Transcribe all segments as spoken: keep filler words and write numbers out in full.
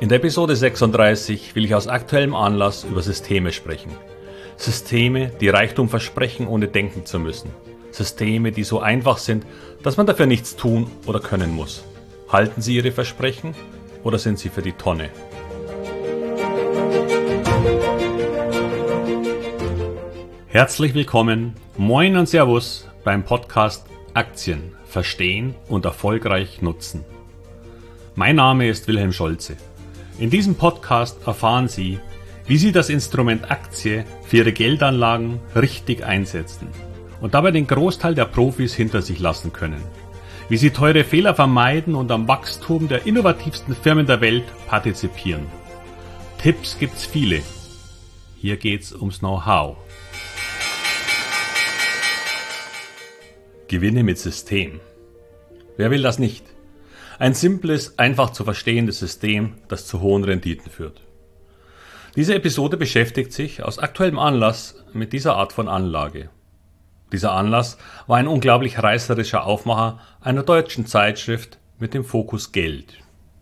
der Episode sechsunddreißig will ich aus aktuellem Anlass über Systeme sprechen. Systeme, die Reichtum versprechen, ohne denken zu müssen. Systeme, die so einfach sind, dass man dafür nichts tun oder können muss. Halten Sie Ihre Versprechen oder sind sie für die Tonne? Herzlich willkommen, moin und Servus beim Podcast Aktien verstehen und erfolgreich nutzen. Mein Name ist Wilhelm Scholze. In diesem Podcast erfahren Sie, wie Sie das Instrument Aktie für Ihre Geldanlagen richtig einsetzen und dabei den Großteil der Profis hinter sich lassen können. Wie Sie teure Fehler vermeiden und am Wachstum der innovativsten Firmen der Welt partizipieren. Tipps gibt's viele. Hier geht's ums Know-how. Gewinne mit System. Wer will das nicht? Ein simples, einfach zu verstehendes System, das zu hohen Renditen führt. Diese Episode beschäftigt sich aus aktuellem Anlass mit dieser Art von Anlage. Dieser Anlass war ein unglaublich reißerischer Aufmacher einer deutschen Zeitschrift mit dem Fokus Geld.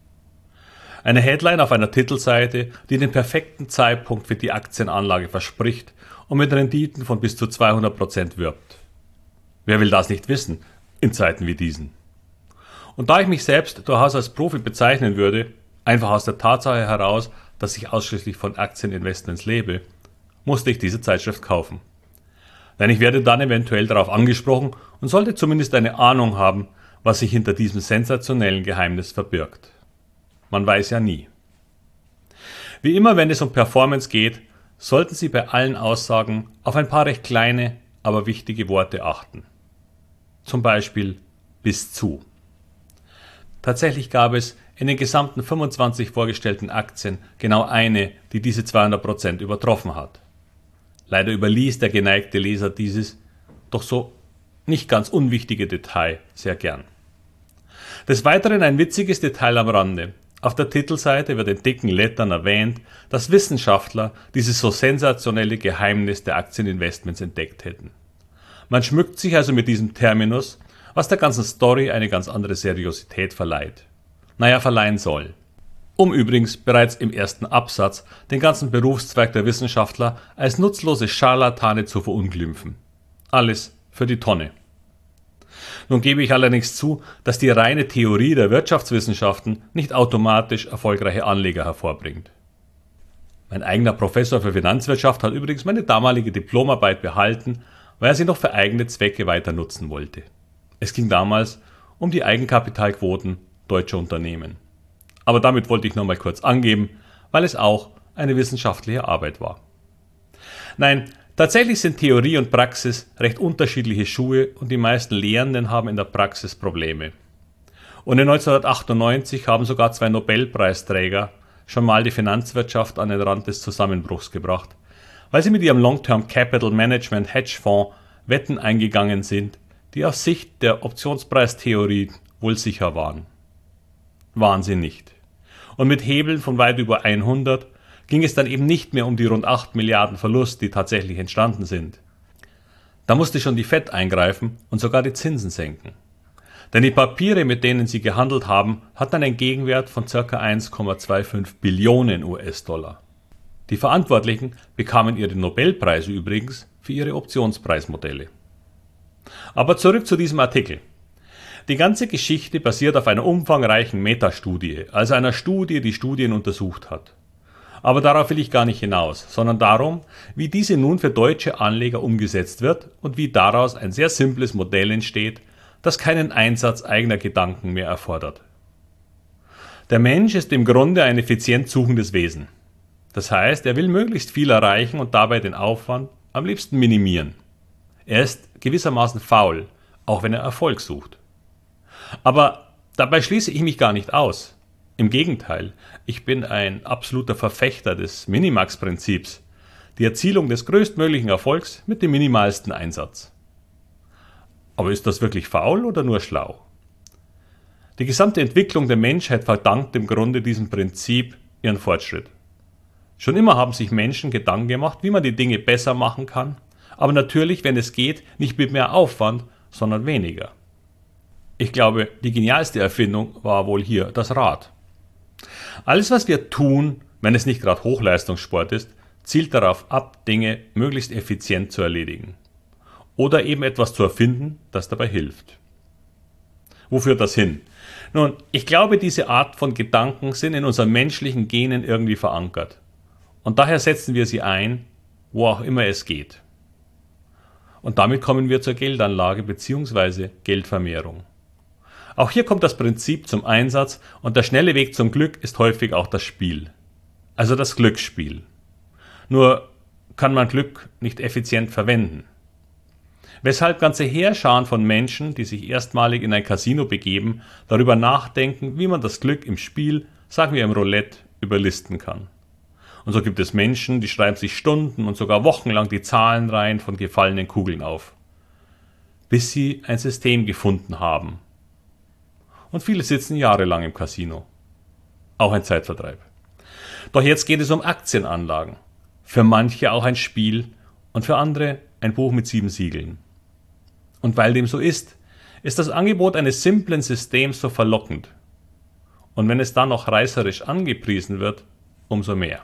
Eine Headline auf einer Titelseite, die den perfekten Zeitpunkt für die Aktienanlage verspricht und mit Renditen von bis zu zweihundert Prozent wirbt. Wer will das nicht wissen in Zeiten wie diesen? Und da ich mich selbst durchaus als Profi bezeichnen würde, einfach aus der Tatsache heraus, dass ich ausschließlich von Aktieninvestments lebe, musste ich diese Zeitschrift kaufen. Denn ich werde dann eventuell darauf angesprochen und sollte zumindest eine Ahnung haben, was sich hinter diesem sensationellen Geheimnis verbirgt. Man weiß ja nie. Wie immer, wenn es um Performance geht, sollten Sie bei allen Aussagen auf ein paar recht kleine, aber wichtige Worte achten. Zum Beispiel bis zu. Tatsächlich gab es in den gesamten fünfundzwanzig vorgestellten Aktien genau eine, die diese zweihundert Prozent übertroffen hat. Leider überließ der geneigte Leser dieses, doch so nicht ganz unwichtige Detail sehr gern. Des Weiteren ein witziges Detail am Rande. Auf der Titelseite wird in dicken Lettern erwähnt, dass Wissenschaftler dieses so sensationelle Geheimnis der Aktieninvestments entdeckt hätten. Man schmückt sich also mit diesem Terminus, was der ganzen Story eine ganz andere Seriosität verleiht. Naja, verleihen soll. Um übrigens bereits im ersten Absatz den ganzen Berufszweig der Wissenschaftler als nutzlose Scharlatane zu verunglimpfen. Alles für die Tonne. Nun gebe ich allerdings zu, dass die reine Theorie der Wirtschaftswissenschaften nicht automatisch erfolgreiche Anleger hervorbringt. Mein eigener Professor für Finanzwirtschaft hat übrigens meine damalige Diplomarbeit behalten, weil er sie noch für eigene Zwecke weiter nutzen wollte. Es ging damals um die Eigenkapitalquoten deutscher Unternehmen. Aber damit wollte ich nur mal kurz angeben, weil es auch eine wissenschaftliche Arbeit war. Nein, tatsächlich sind Theorie und Praxis recht unterschiedliche Schuhe und die meisten Lehrenden haben in der Praxis Probleme. Und in neunzehnhundertachtundneunzig haben sogar zwei Nobelpreisträger schon mal die Finanzwirtschaft an den Rand des Zusammenbruchs gebracht, weil sie mit ihrem Long-Term Capital Management Hedgefonds Wetten eingegangen sind, die aus Sicht der Optionspreistheorie wohl sicher waren. Waren sie nicht. Und mit Hebeln von weit über hundert ging es dann eben nicht mehr um die rund acht Milliarden Verlust, die tatsächlich entstanden sind. Da musste schon die Fed eingreifen und sogar die Zinsen senken. Denn die Papiere, mit denen sie gehandelt haben, hatten einen Gegenwert von ca. eins Komma fünfundzwanzig Billionen U S-Dollar. Die Verantwortlichen bekamen ihre Nobelpreise übrigens für ihre Optionspreismodelle. Aber zurück zu diesem Artikel. Die ganze Geschichte basiert auf einer umfangreichen Metastudie, also einer Studie, die Studien untersucht hat. Aber darauf will ich gar nicht hinaus, sondern darum, wie diese nun für deutsche Anleger umgesetzt wird und wie daraus ein sehr simples Modell entsteht, das keinen Einsatz eigener Gedanken mehr erfordert. Der Mensch ist im Grunde ein effizient suchendes Wesen. Das heißt, er will möglichst viel erreichen und dabei den Aufwand am liebsten minimieren. Er ist gewissermaßen faul, auch wenn er Erfolg sucht. Aber dabei schließe ich mich gar nicht aus. Im Gegenteil, ich bin ein absoluter Verfechter des Minimax-Prinzips, die Erzielung des größtmöglichen Erfolgs mit dem minimalsten Einsatz. Aber ist das wirklich faul oder nur schlau? Die gesamte Entwicklung der Menschheit verdankt im Grunde diesem Prinzip ihren Fortschritt. Schon immer haben sich Menschen Gedanken gemacht, wie man die Dinge besser machen kann, aber natürlich, wenn es geht, nicht mit mehr Aufwand, sondern weniger. Ich glaube, die genialste Erfindung war wohl hier das Rad. Alles, was wir tun, wenn es nicht gerade Hochleistungssport ist, zielt darauf ab, Dinge möglichst effizient zu erledigen. Oder eben etwas zu erfinden, das dabei hilft. Wo führt das hin? Nun, ich glaube, diese Art von Gedanken sind in unseren menschlichen Genen irgendwie verankert. Und daher setzen wir sie ein, wo auch immer es geht. Und damit kommen wir zur Geldanlage bzw. Geldvermehrung. Auch hier kommt das Prinzip zum Einsatz und der schnelle Weg zum Glück ist häufig auch das Spiel. Also das Glücksspiel. Nur kann man Glück nicht effizient verwenden. Weshalb ganze Heerscharen von Menschen, die sich erstmalig in ein Casino begeben, darüber nachdenken, wie man das Glück im Spiel, sagen wir im Roulette, überlisten kann. Und so gibt es Menschen, die schreiben sich Stunden und sogar wochenlang die Zahlenreihen von gefallenen Kugeln auf, bis sie ein System gefunden haben. Und viele sitzen jahrelang im Casino. Auch ein Zeitvertreib. Doch jetzt geht es um Aktienanlagen. Für manche auch ein Spiel und für andere ein Buch mit sieben Siegeln. Und weil dem so ist, ist das Angebot eines simplen Systems so verlockend. Und wenn es dann noch reißerisch angepriesen wird, umso mehr.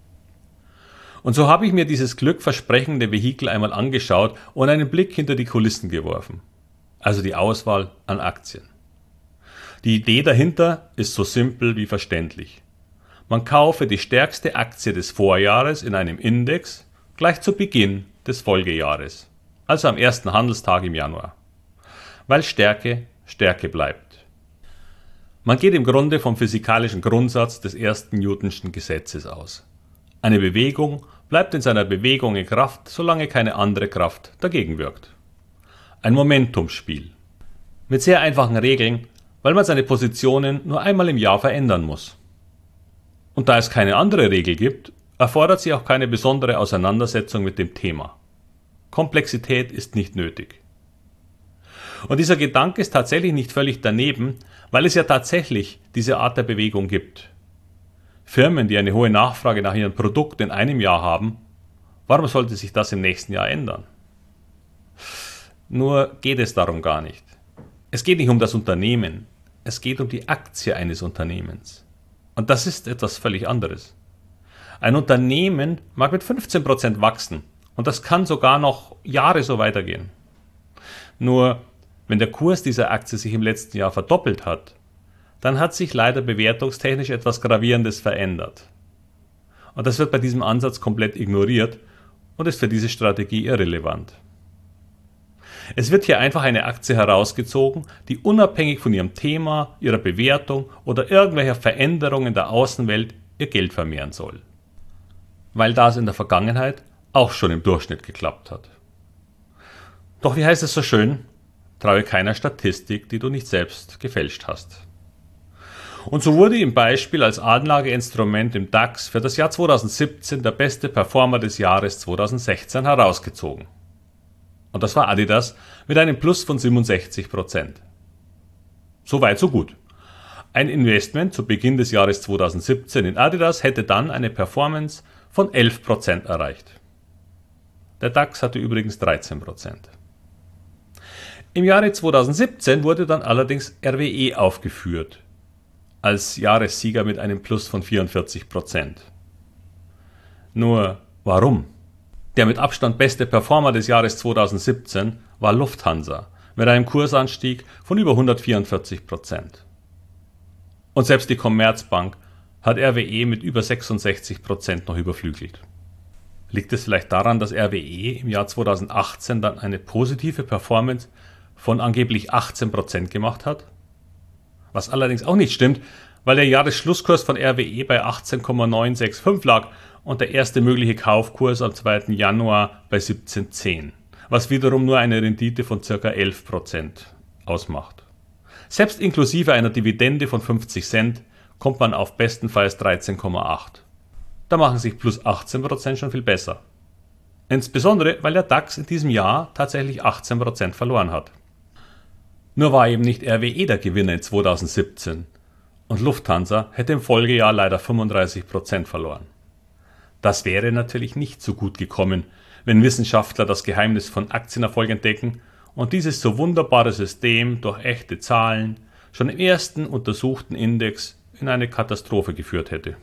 Und so habe ich mir dieses glückversprechende Vehikel einmal angeschaut und einen Blick hinter die Kulissen geworfen. Also die Auswahl an Aktien. Die Idee dahinter ist so simpel wie verständlich. Man kaufe die stärkste Aktie des Vorjahres in einem Index gleich zu Beginn des Folgejahres, also am ersten Handelstag im Januar, weil Stärke Stärke bleibt. Man geht im Grunde vom physikalischen Grundsatz des ersten Newtonschen Gesetzes aus. Eine Bewegung bleibt in seiner Bewegung in Kraft, solange keine andere Kraft dagegen wirkt. Ein Momentumspiel. Mit sehr einfachen Regeln, weil man seine Positionen nur einmal im Jahr verändern muss. Und da es keine andere Regel gibt, erfordert sie auch keine besondere Auseinandersetzung mit dem Thema. Komplexität ist nicht nötig. Und dieser Gedanke ist tatsächlich nicht völlig daneben, weil es ja tatsächlich diese Art der Bewegung gibt. Firmen, die eine hohe Nachfrage nach ihrem Produkt in einem Jahr haben, warum sollte sich das im nächsten Jahr ändern? Nur geht es darum gar nicht. Es geht nicht um das Unternehmen, es geht um die Aktie eines Unternehmens. Und das ist etwas völlig anderes. Ein Unternehmen mag mit fünfzehn Prozent wachsen und das kann sogar noch Jahre so weitergehen. Nur, wenn der Kurs dieser Aktie sich im letzten Jahr verdoppelt hat, dann hat sich leider bewertungstechnisch etwas Gravierendes verändert. Und das wird bei diesem Ansatz komplett ignoriert und ist für diese Strategie irrelevant. Es wird hier einfach eine Aktie herausgezogen, die unabhängig von ihrem Thema, ihrer Bewertung oder irgendwelcher Veränderungen der Außenwelt ihr Geld vermehren soll. Weil das in der Vergangenheit auch schon im Durchschnitt geklappt hat. Doch wie heißt es so schön? Traue keiner Statistik, die du nicht selbst gefälscht hast. Und so wurde im Beispiel als Anlageinstrument im DAX für das Jahr zweitausendsiebzehn der beste Performer des Jahres zweitausendsechzehn herausgezogen. Und das war Adidas mit einem Plus von siebenundsechzig Prozent. So weit, so gut. Ein Investment zu Beginn des Jahres zweitausendsiebzehn in Adidas hätte dann eine Performance von elf Prozent erreicht. Der DAX hatte übrigens dreizehn Prozent. Im Jahre zweitausendsiebzehn wurde dann allerdings R W E aufgeführt, als Jahressieger mit einem Plus von vierundvierzig Prozent. Nur warum? Der mit Abstand beste Performer des Jahres zweitausendsiebzehn war Lufthansa mit einem Kursanstieg von über hundertvierundvierzig Prozent. Und selbst die Commerzbank hat R W E mit über sechsundsechzig Prozent noch überflügelt. Liegt es vielleicht daran, dass R W E im Jahr zweitausendachtzehn dann eine positive Performance von angeblich achtzehn Prozent gemacht hat? Was allerdings auch nicht stimmt, weil der Jahresschlusskurs von R W E bei achtzehn Komma neunhundertfünfundsechzig lag und der erste mögliche Kaufkurs am zweiten Januar bei siebzehn Komma zehn, was wiederum nur eine Rendite von ca. elf Prozent ausmacht. Selbst inklusive einer Dividende von fünfzig Cent kommt man auf bestenfalls dreizehn Komma acht. Da machen sich plus achtzehn Prozent schon viel besser. Insbesondere, weil der DAX in diesem Jahr tatsächlich achtzehn Prozent verloren hat. Nur war eben nicht R W E der Gewinner in zweitausendsiebzehn und Lufthansa hätte im Folgejahr leider fünfunddreißig Prozent verloren. Das wäre natürlich nicht so gut gekommen, wenn Wissenschaftler das Geheimnis von Aktienerfolg entdecken und dieses so wunderbare System durch echte Zahlen schon im ersten untersuchten Index in eine Katastrophe geführt hätte.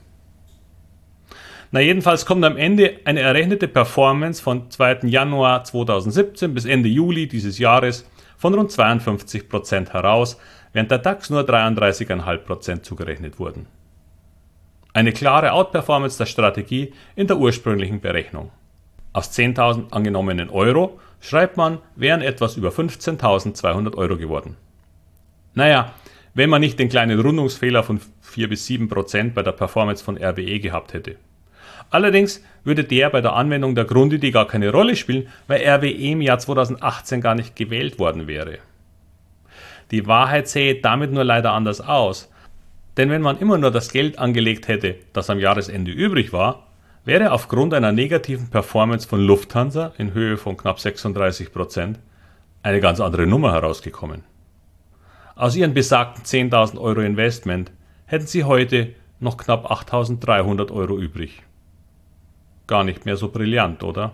Na jedenfalls kommt am Ende eine errechnete Performance von zweiten Januar zweitausendsiebzehn bis Ende Juli dieses Jahres von rund zweiundfünfzig Prozent heraus, während der DAX nur dreiunddreißig Komma fünf Prozent zugerechnet wurden. Eine klare Outperformance der Strategie in der ursprünglichen Berechnung. Aus zehntausend angenommenen Euro, schreibt man, wären etwas über fünfzehntausendzweihundert Euro geworden. Naja, wenn man nicht den kleinen Rundungsfehler von vier bis sieben Prozent bei der Performance von R W E gehabt hätte. Allerdings würde der bei der Anwendung der Grundidee gar keine Rolle spielen, weil R W E im Jahr zweitausendachtzehn gar nicht gewählt worden wäre. Die Wahrheit sähe damit nur leider anders aus, denn wenn man immer nur das Geld angelegt hätte, das am Jahresende übrig war, wäre aufgrund einer negativen Performance von Lufthansa in Höhe von knapp sechsunddreißig Prozent eine ganz andere Nummer herausgekommen. Aus ihren besagten zehntausend Euro Investment hätten sie heute noch knapp achttausenddreihundert Euro übrig. Gar nicht mehr so brillant, oder?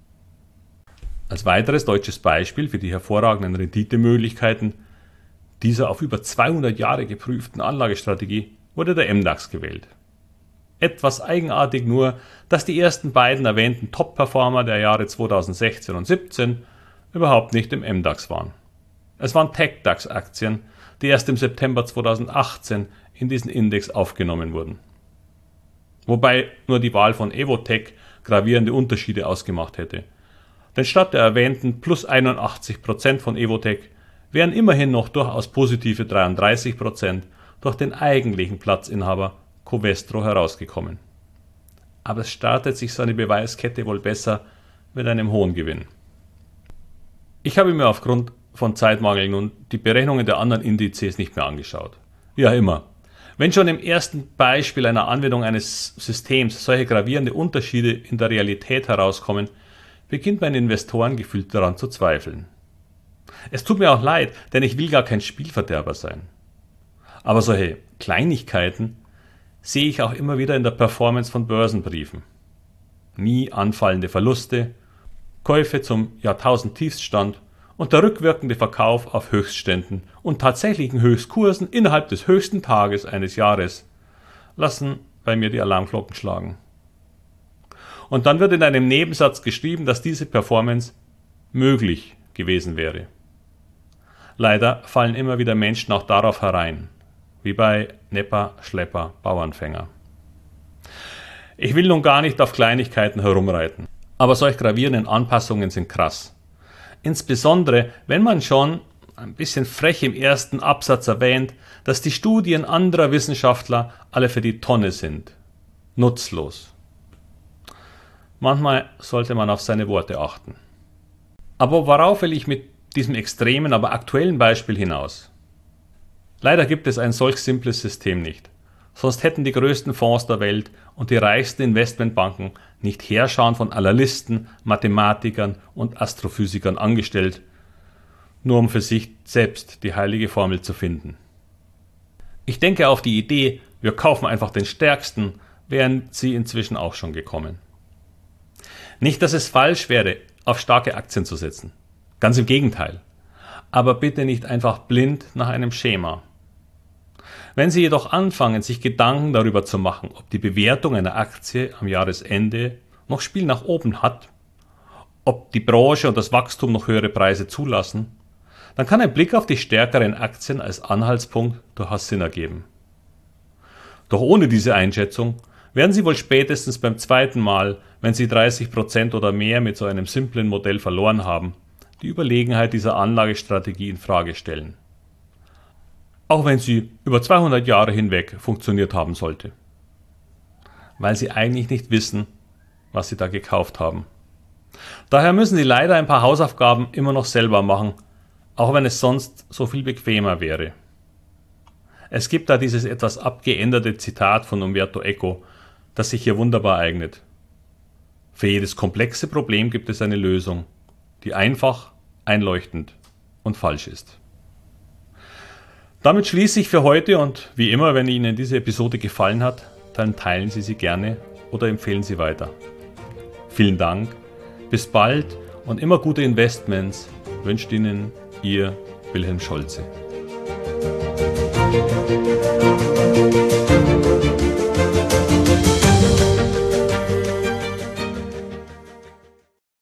Als weiteres deutsches Beispiel für die hervorragenden Renditemöglichkeiten dieser auf über zweihundert Jahre geprüften Anlagestrategie wurde der M DAX gewählt. Etwas eigenartig nur, dass die ersten beiden erwähnten Top-Performer der Jahre zweitausendsechzehn und siebzehn überhaupt nicht im M DAX waren. Es waren Tech-DAX-Aktien, die erst im September zweitausendachtzehn in diesen Index aufgenommen wurden. Wobei nur die Wahl von Evotec gravierende Unterschiede ausgemacht hätte. Denn statt der erwähnten plus einundachtzig Prozent von Evotec wären immerhin noch durchaus positive dreiunddreißig Prozent durch den eigentlichen Platzinhaber Covestro herausgekommen. Aber es startet sich so eine Beweiskette wohl besser mit einem hohen Gewinn. Ich habe mir aufgrund von Zeitmangel nun die Berechnungen der anderen Indizes nicht mehr angeschaut. Ja, immer. Wenn schon im ersten Beispiel einer Anwendung eines Systems solche gravierende Unterschiede in der Realität herauskommen, beginnt mein Investoren gefühlt daran zu zweifeln. Es tut mir auch leid, denn ich will gar kein Spielverderber sein. Aber solche Kleinigkeiten sehe ich auch immer wieder in der Performance von Börsenbriefen. Nie anfallende Verluste, Käufe zum Jahrtausend-Tiefststand und der rückwirkende Verkauf auf Höchstständen und tatsächlichen Höchstkursen innerhalb des höchsten Tages eines Jahres lassen bei mir die Alarmglocken schlagen. Und dann wird in einem Nebensatz geschrieben, dass diese Performance möglich gewesen wäre. Leider fallen immer wieder Menschen auch darauf herein, wie bei Nepper, Schlepper, Bauernfänger. Ich will nun gar nicht auf Kleinigkeiten herumreiten, aber solch gravierenden Anpassungen sind krass. Insbesondere, wenn man schon ein bisschen frech im ersten Absatz erwähnt, dass die Studien anderer Wissenschaftler alle für die Tonne sind. Nutzlos. Manchmal sollte man auf seine Worte achten. Aber worauf will ich mit diesem extremen, aber aktuellen Beispiel hinaus? Leider gibt es ein solch simples System nicht. Sonst hätten die größten Fonds der Welt und die reichsten Investmentbanken nicht Heerscharen von Analysten, Mathematikern und Astrophysikern angestellt, nur um für sich selbst die heilige Formel zu finden. Ich denke, auf die Idee, wir kaufen einfach den Stärksten, wären sie inzwischen auch schon gekommen. Nicht, dass es falsch wäre, auf starke Aktien zu setzen. Ganz im Gegenteil. Aber bitte nicht einfach blind nach einem Schema. Wenn Sie jedoch anfangen, sich Gedanken darüber zu machen, ob die Bewertung einer Aktie am Jahresende noch Spiel nach oben hat, ob die Branche und das Wachstum noch höhere Preise zulassen, dann kann ein Blick auf die stärkeren Aktien als Anhaltspunkt durchaus Sinn ergeben. Doch ohne diese Einschätzung werden Sie wohl spätestens beim zweiten Mal, wenn Sie dreißig Prozent oder mehr mit so einem simplen Modell verloren haben, die Überlegenheit dieser Anlagestrategie in Frage stellen. Auch wenn sie über zweihundert Jahre hinweg funktioniert haben sollte. Weil sie eigentlich nicht wissen, was sie da gekauft haben. Daher müssen sie leider ein paar Hausaufgaben immer noch selber machen, auch wenn es sonst so viel bequemer wäre. Es gibt da dieses etwas abgeänderte Zitat von Umberto Eco, das sich hier wunderbar eignet. Für jedes komplexe Problem gibt es eine Lösung, die einfach, einleuchtend und falsch ist. Damit schließe ich für heute und wie immer, wenn Ihnen diese Episode gefallen hat, dann teilen Sie sie gerne oder empfehlen Sie weiter. Vielen Dank, bis bald und immer gute Investments wünscht Ihnen Ihr Wilhelm Scholze.